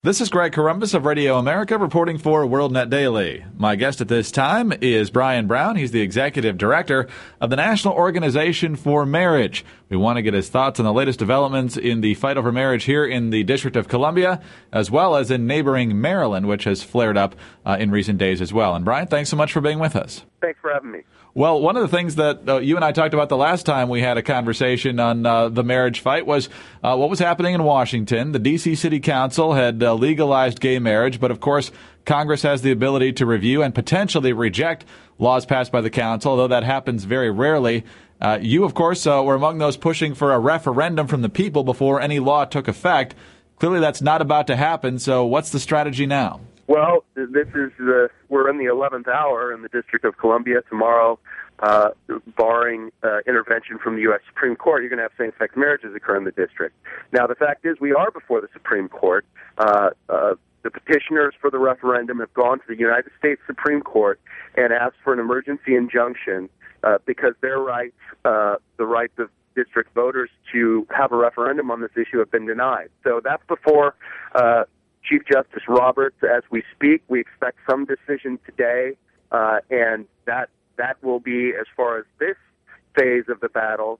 This is Greg Corombos of Radio America reporting for WorldNet Daily. My guest at this time is Brian Brown. He's the executive director of the National Organization for Marriage. We want to get his thoughts on the latest developments in the fight over marriage here in the District of Columbia, as well as in neighboring Maryland, which has flared up in recent days as well. And Brian, thanks so much for being with us. Thanks for having me. Well, one of the things that you and I talked about the last time we had a conversation on the marriage fight was what was happening in Washington. The D.C. City Council had legalized gay marriage, but of course Congress has the ability to review and potentially reject laws passed by the council, although that happens very rarely. You, of course, were among those pushing for a referendum from the people before any law took effect. Clearly that's not about to happen, so what's the strategy now? Well, we're in the 11th hour in the District of Columbia. Tomorrow, barring intervention from the U.S. Supreme Court, you're going to have same-sex marriages occur in the district. Now, the fact is we are before the Supreme Court. The petitioners for the referendum have gone to the United States Supreme Court and asked for an emergency injunction because their rights, the rights of district voters to have a referendum on this issue have been denied. So that's before Chief Justice Roberts as we speak. We expect some decision today, and that will be, as far as this phase of the battle,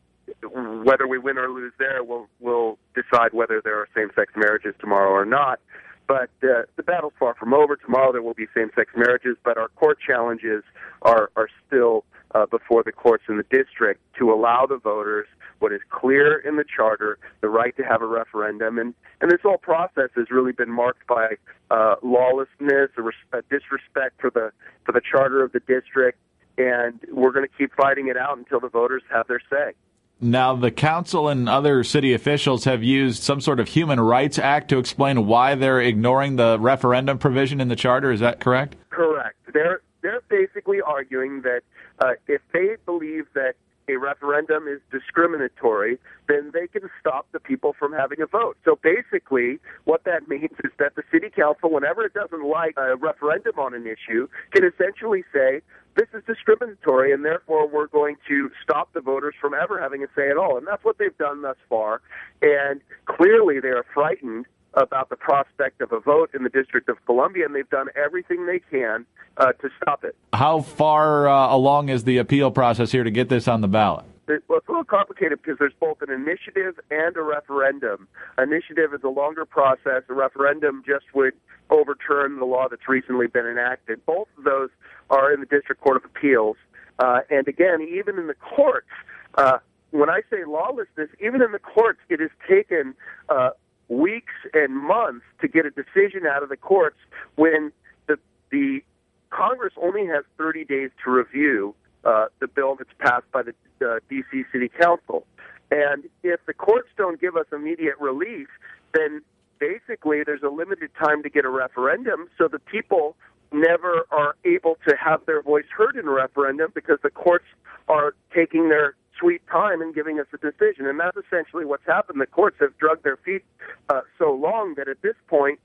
whether we win or lose there, we'll decide whether there are same-sex marriages tomorrow or not. But the battle's far from over. Tomorrow there will be same-sex marriages, but our court challenges are still before the courts in the district to allow the voters what is clear in the charter, the right to have a referendum. And this whole process has really been marked by lawlessness, a disrespect for the charter of the district, and we're going to keep fighting it out until the voters have their say. Now, the council and other city officials have used some sort of Human Rights Act to explain why they're ignoring the referendum provision in the charter. Is that correct? Correct. They're basically arguing that if they believe that a referendum is discriminatory, then they can stop the people from having a vote. So basically, what that means is that the city council, whenever it doesn't like a referendum on an issue, can essentially say, this is discriminatory, and therefore we're going to stop the voters from ever having a say at all. And that's what they've done thus far. And clearly they are frightened about the prospect of a vote in the District of Columbia, and they've done everything they can to stop it. How far along is the appeal process here to get this on the ballot? Well, it's a little complicated because there's both an initiative and a referendum. Initiative is a longer process. A referendum just would overturn the law that's recently been enacted. Both of those are in the District Court of Appeals. And again, even in the courts, when I say lawlessness, even in the courts, it has taken weeks and months to get a decision out of the courts when the Congress only has 30 days to review the bill that's passed by the D.C. City Council. And if the courts don't give us immediate relief, then basically there's a limited time to get a referendum, so the people never are able to have their voice heard in a referendum because the courts are taking their sweet time and giving us a decision. And that's essentially what's happened. The courts have dragged their feet so long that at this point,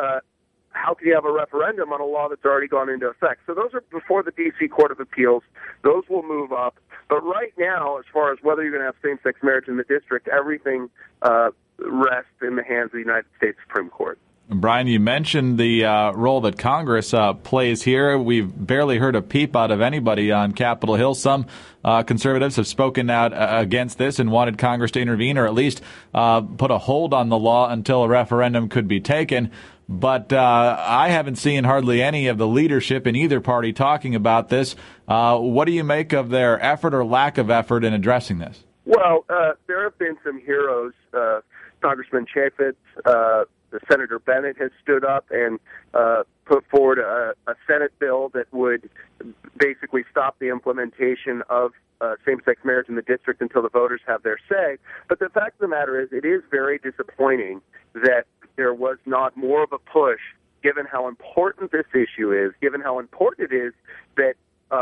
how can you have a referendum on a law that's already gone into effect? So those are before the D.C. Court of Appeals. Those will move up. But right now, as far as whether you're going to have same-sex marriage in the district, everything rests in the hands of the United States Supreme Court. Brian, you mentioned the role that Congress plays here. We've barely heard a peep out of anybody on Capitol Hill. Some conservatives have spoken out against this and wanted Congress to intervene or at least put a hold on the law until a referendum could be taken. But I haven't seen hardly any of the leadership in either party talking about this. What do you make of their effort or lack of effort in addressing this? Well, there have been some heroes. Congressman Chaffetz, Senator Bennett has stood up and put forward a Senate bill that would basically stop the implementation of same-sex marriage in the district until the voters have their say. But the fact of the matter is, it is very disappointing that there was not more of a push, given how important this issue is, given how important it is that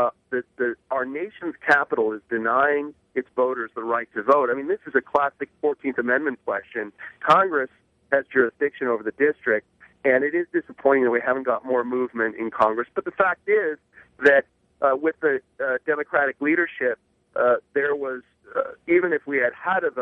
our nation's capital is denying its voters the right to vote. I mean, this is a classic 14th Amendment question. Congress has jurisdiction over the district, and it is disappointing that we haven't got more movement in Congress. But the fact is that with the Democratic leadership, there was, even if we had a vote,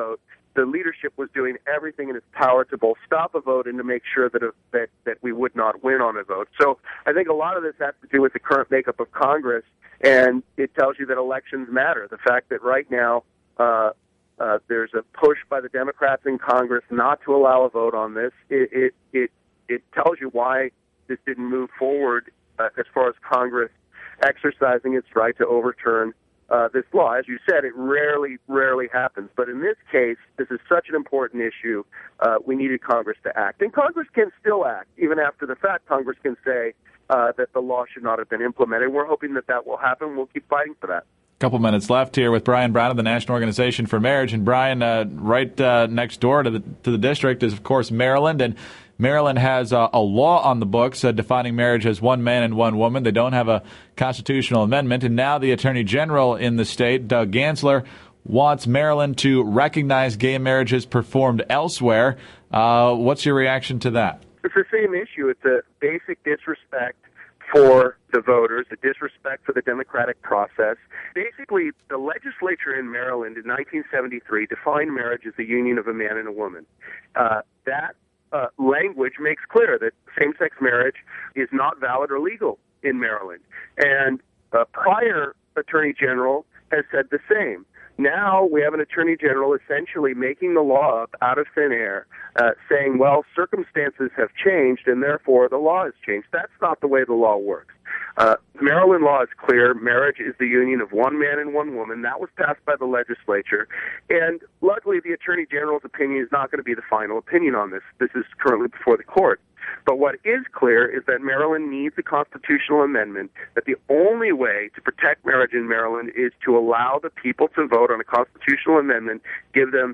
the leadership was doing everything in its power to both stop a vote and to make sure that we would not win on a vote. So I think a lot of this has to do with the current makeup of Congress, and it tells you that elections matter. The fact that right now there's a push by the Democrats in Congress not to allow a vote on this. It tells you why this didn't move forward as far as Congress exercising its right to overturn this law. As you said, it rarely happens. But in this case, this is such an important issue, we needed Congress to act. And Congress can still act. Even after the fact, Congress can say that the law should not have been implemented. We're hoping that will happen. We'll keep fighting for that. Couple minutes left here with Brian Brown of the National Organization for Marriage. And Brian, right next door to the district is, of course, Maryland. And Maryland has a law on the books defining marriage as one man and one woman. They don't have a constitutional amendment. And now the Attorney General in the state, Doug Gansler, wants Maryland to recognize gay marriages performed elsewhere. What's your reaction to that? It's the same issue. It's a basic disrespect for the voters, a disrespect for the democratic process. Basically, the legislature in Maryland in 1973 defined marriage as the union of a man and a woman. That language makes clear that same-sex marriage is not valid or legal in Maryland. And prior Attorney General has said the same. Now we have an Attorney General essentially making the law up out of thin air, saying, well, circumstances have changed and therefore the law has changed. That's not the way the law works. Maryland law is clear. Marriage is the union of one man and one woman. That was passed by the legislature. And luckily, the Attorney General's opinion is not going to be the final opinion on this. This is currently before the court. But what is clear is that Maryland needs a constitutional amendment, that the only way to protect marriage in Maryland is to allow the people to vote on a constitutional amendment, give them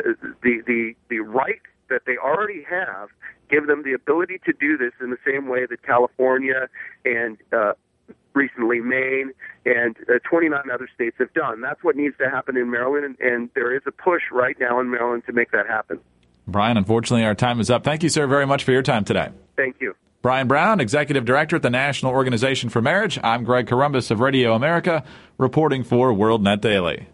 the right that they already have, give them the ability to do this in the same way that California and recently Maine and 29 other states have done. That's what needs to happen in Maryland, and there is a push right now in Maryland to make that happen. Brian, unfortunately, our time is up. Thank you, sir, very much for your time today. Thank you. Brian Brown, Executive Director at the National Organization for Marriage. I'm Greg Corombos of Radio America, reporting for WorldNet Daily.